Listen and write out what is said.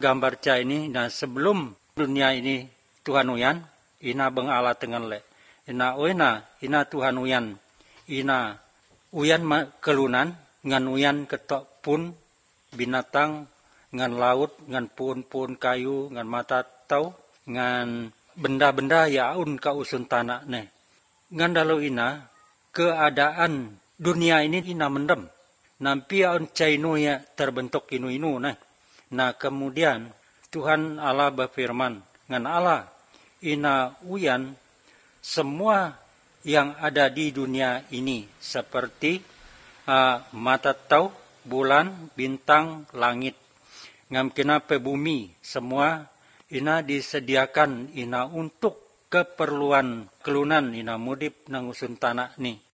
gambar ca ini, nah sebelum dunia ini Tuhan uyan, ina beng ala tengen le. Ina oina, ina Tuhan uyan, ina uyan kelunan, ngan uyan ketok pun binatang, ngan laut, ngan pun kayu, ngan mata tau, ngan benda-benda yaun ka usun tanah ne. Ngan dalau ina, keadaan dunia ini ina mendem. Nampi yaun cainu ya terbentuk inu-inu ne. Nah kemudian Tuhan Allah berfirman, ngan Allah ina uyan semua yang ada di dunia ini seperti mata tau, bulan, bintang, langit. Ngam kenapa bumi semua ina disediakan ina untuk keperluan kelunan ina mudip nang usun tanah ni.